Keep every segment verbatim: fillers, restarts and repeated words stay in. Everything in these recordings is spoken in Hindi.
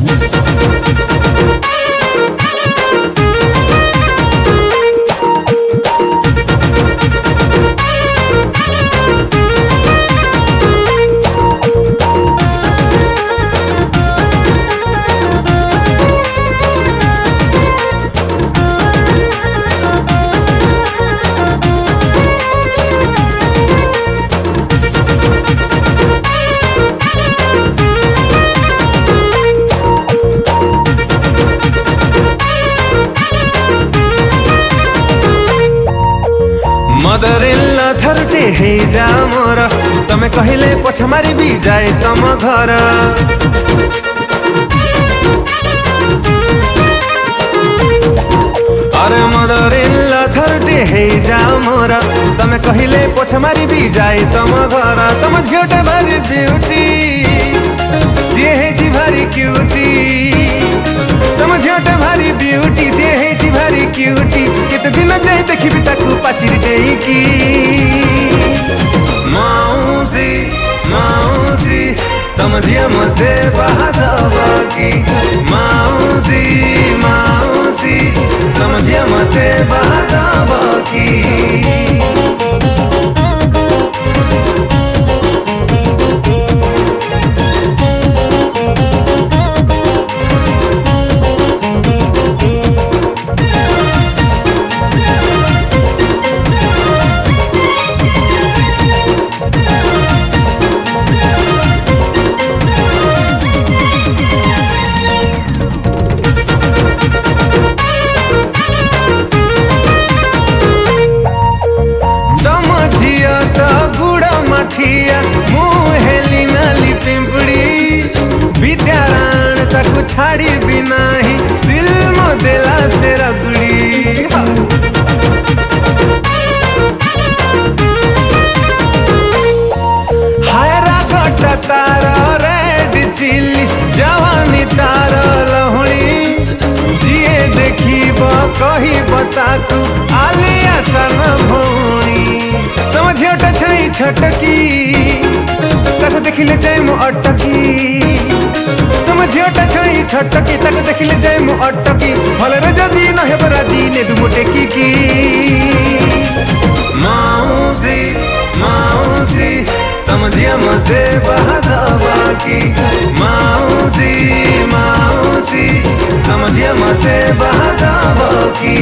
मदर इन लॉ थर्टी हे जा मोर तमे कहिले पछ मारी भी जाए तम घर। अरे मदर इन लॉ थर्टी हे जा मोर तमे कहिले पछ मारी भी जाए तम घर। तम झियोटे भारी ब्यूटी सी है भारी क्यूटी। तम झियोटे भारी ब्यूटी सी है भारी क्यूटी। केते दिन जाए देखी ताकू पाचिरी डेकी। माउसी माउसी तम झिया मते बाहादवा की। माउसी माउसी तम झिया मते बाहादवा की। मुहेली नाली पिंपड़ी विद्याराण ताकू छाड़ी बिना ही दिल मो देला से रगड़ी। हायरा गटा तार रेड चिल्ली जवानी तार लहुणी। जिए देखी कही बताकू आलिया सन भौणी। तम झियोटा छई छटकी ताको देखिले जाए मु अटकी। तम झियोटा छई छटकी ताको देखिले जाए मु अटकी। भले रे जदी न हे बराजी ने दु मोटे की की। माउसी माउसी तम झिया मते बाहादवा की। माउसी माउसी तम झिया मते बाहादवा की।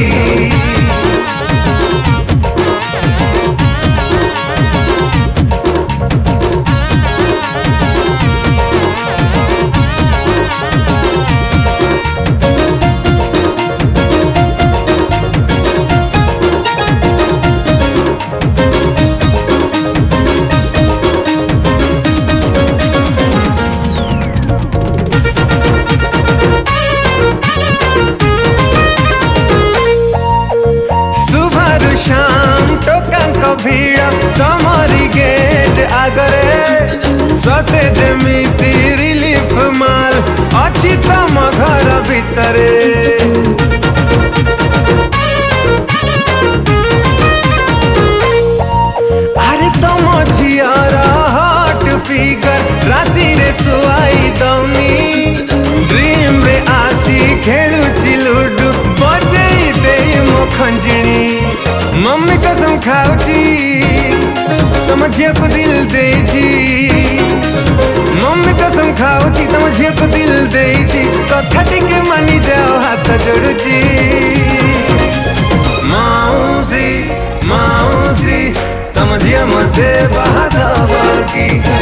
शाम टोका भीड़ तमरी गेट आगरे। सते जमीती रिलीफ माल अच्छी तम घर भितरे। अरे तम झियर हॉट फिगर राती रे सुआई दमी। ड्रीम रे आसी खेलु चिलुडु बजेई दे मो खंजणी। मम्मी कसम खाऊची तम झियो को दिल देची। मम्मी कसम खाऊची तम झियो को दिल देची। कथा टिके मानी जाओ हाथ जोड़ुची। माउसी माउसी तम झिया मते बाहादवा की।